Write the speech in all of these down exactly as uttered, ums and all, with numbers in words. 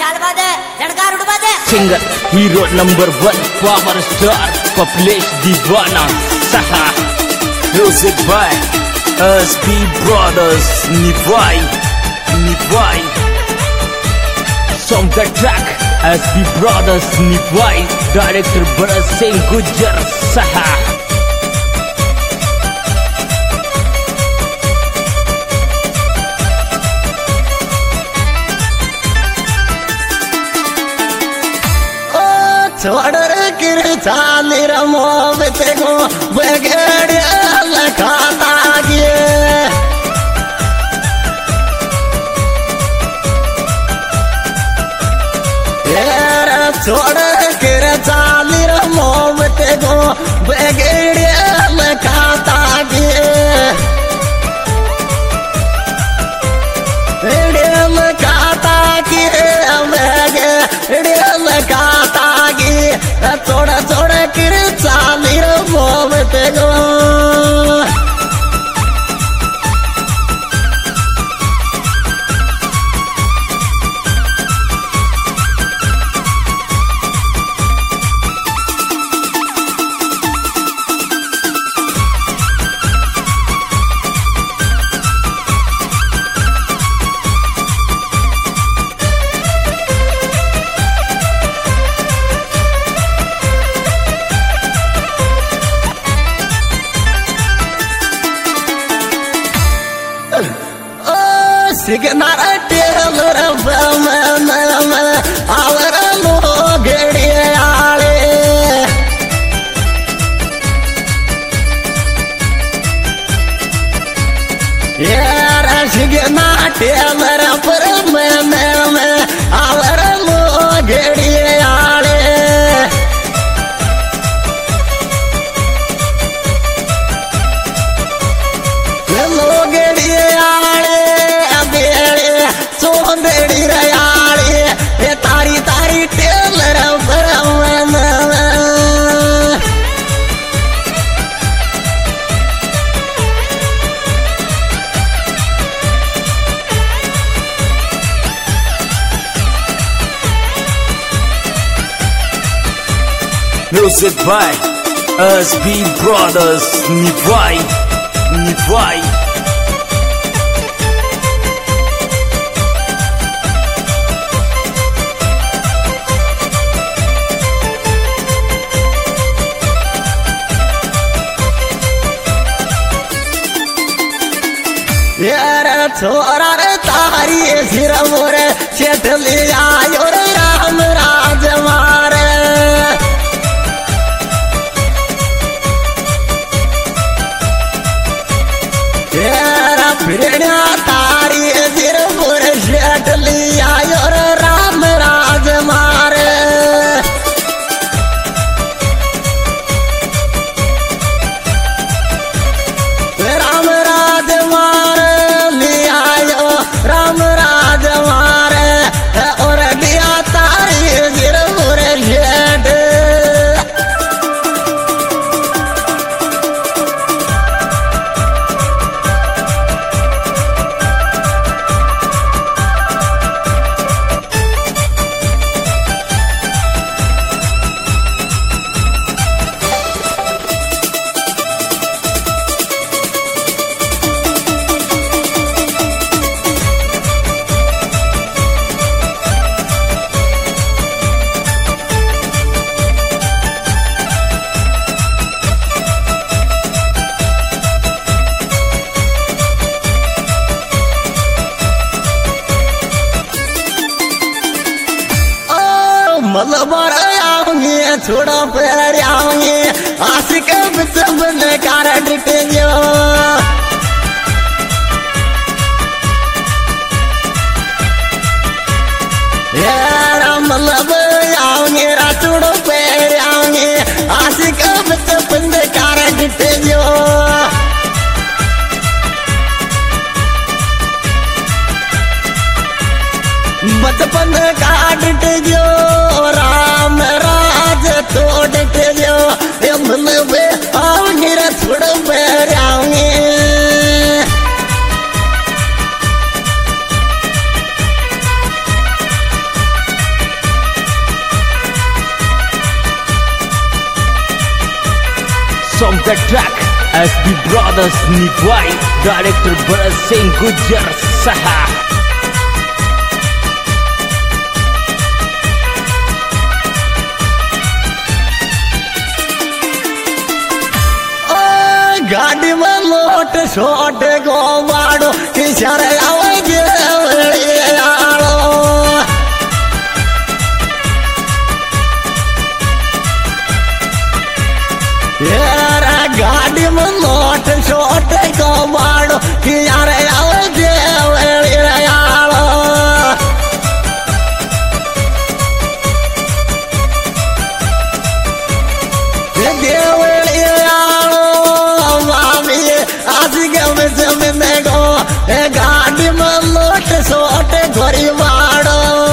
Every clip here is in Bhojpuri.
Singer hero number one, power star, Kaplesh Deewana, Saha. Music by S B Brothers, Nivai, Nivai. Song the track, S B Brothers, Nivai. Director Bharat Singh Gujjar, Saha. छोड़ किर चाली रमोव तेगो बगड़ लखाता गे यार छोड़ किर चाली रमोव तेगो बगड़ लखाता गे लखाता गे लखाता थोड़ा थोड़ा किर चाली मोव तेगो सिग्नर टेलर आवर लोगड़े आले यार सिग्ना टेलर पर आवर लोगड़े आले लोगड़े आले सोंदड़ी रयाली ये तारी तारी टेलर Music by S B Brothers, Nivai, Nivai. यार छोरा रे तारी सिर मोर चेट लिया और राम राज मारे यार फिरना तारी सिर मोर चेट लिया और राम राज मारे राम राज मारे राम राज मारे और दिया तारी गिर मुरे शेड मलबार आऊंगे छोड़ा पैर आऊंगे आशिक सब ने कार डिटेंगे यार मतलब आऊंगे छोड़ो पैर आऊंगे आशिक सब ने कार डिटेंगे बचपन काट जो राम राज तोड़ जो भले आऊंगे छोड़ पैर आऊंगे Song the track S B Brothers Nipwai, Director Bharat Singh Gujjar Saha. गाड़ी में लोट शोट गो मारो किशोर आवाजे आलो यार गाड़ी में लोट शोट गो मारो किशोर आवाजे आलो गाड़ी में लोट सोट घोरी मारो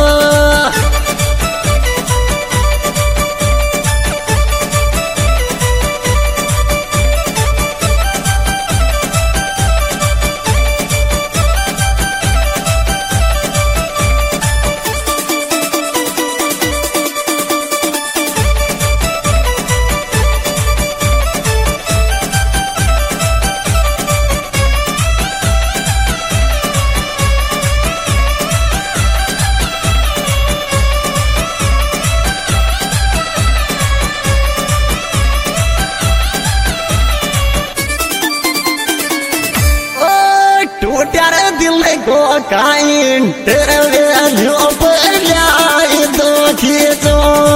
दिल को काइन तेरे वेलियों पर जाए दो खींचो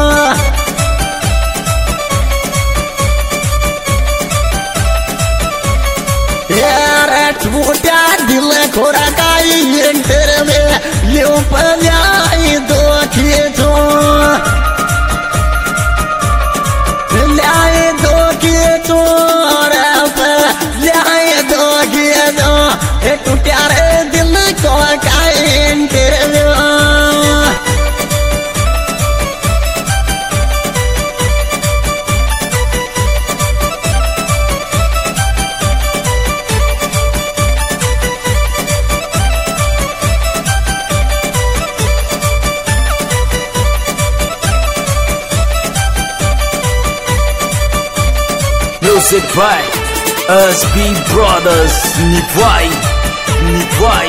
यार टूटा दिल को काइन तेरे वेलियों पर जाए दो खींचो लाए दो खींचो लाए दो खींचो टूटा रे दिल को काइन तेरे Music by S B Brothers Nipwai Nipwai.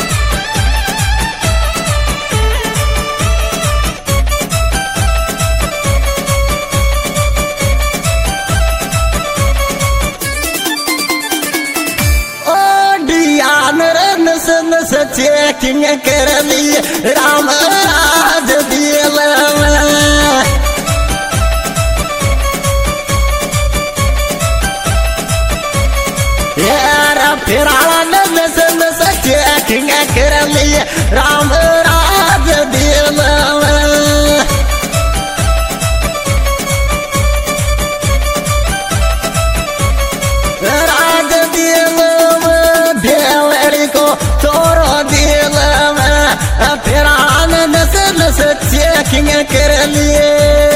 ओ डियान रन सन चेकिंग कर ली राम राज दिल यार फिराला चेकिंग कर लिए राम राज दिल राज दिल देवरी को तोरो दिल फिरान नस नस चेकिंग कर लिए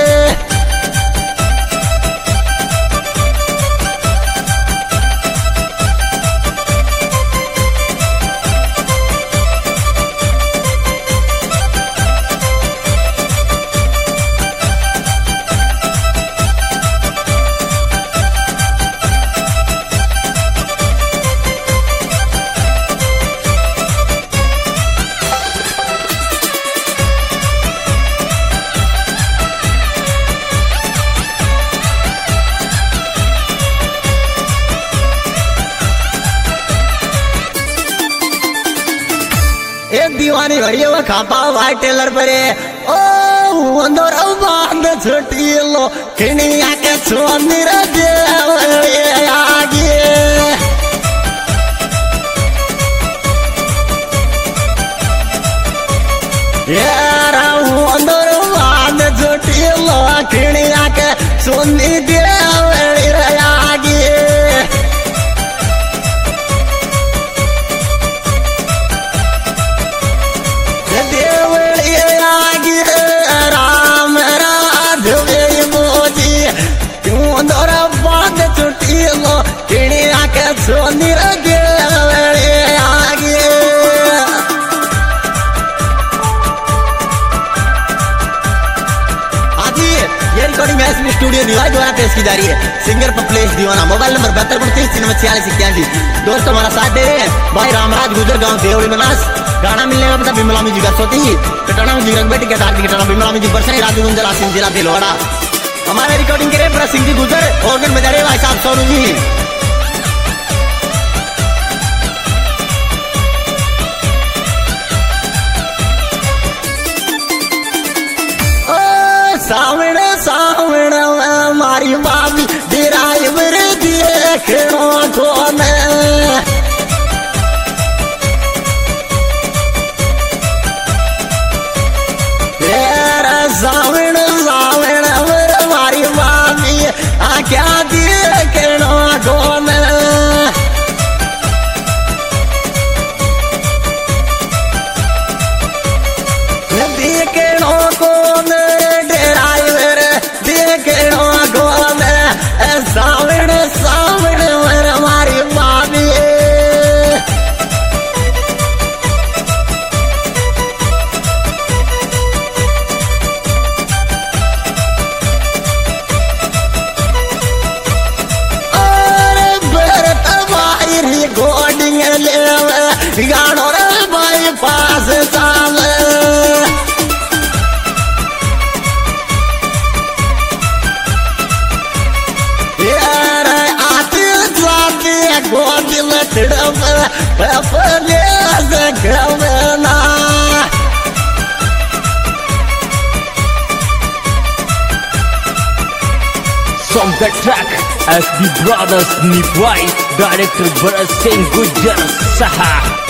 दीवानी भरियो खापा वाई टेलर परे ओ अंदर बांध छोटी लो खिनिया के सोनीर देव आगे यार अंदर बांध छोटी लो खिनिया के सोनी देव आगे सोनीर आगे आदि यार रिकॉर्डिंग एसबी स्टूडियो निवाई द्वारा पेश की जा रही है। सिंगर पप्लेश दीवाना, मोबाइल नंबर बहत्तर उनतीस तीन छियालीस इक्यासी। दोस्तों हमारा साथ दे रहे हैं भाई रामराज गुजर गाँव देवड़ी मनास। गाना मिलने का पता बिमला म्यूजिक सोती कटाना म्यूजिक रंगबेटी के साथ कटाना बिमला म्यूजिक बरसई राजू गुंजल आसिम जिला दिलवाड़ा। हमारे रिकॉर्डिंग करे बड़ा सिंह जी गुजर ऑर्गन बजा रहे भाई साहब सोनू जी। सावण सावण मारी बाबी ड्राइवर देखनो कौन सावण सावण मारी बाबी आ क्या देखनो कौन देखनो कौन सावण सावण हमारी मामी अरे भरत भाई रिकॉर्डिंग ले गानो रे भाई पास साल गोदिल तिड़प अपने से गवना From the track S B Brothers Nipwai, director Bharat Singh Gujar Saha.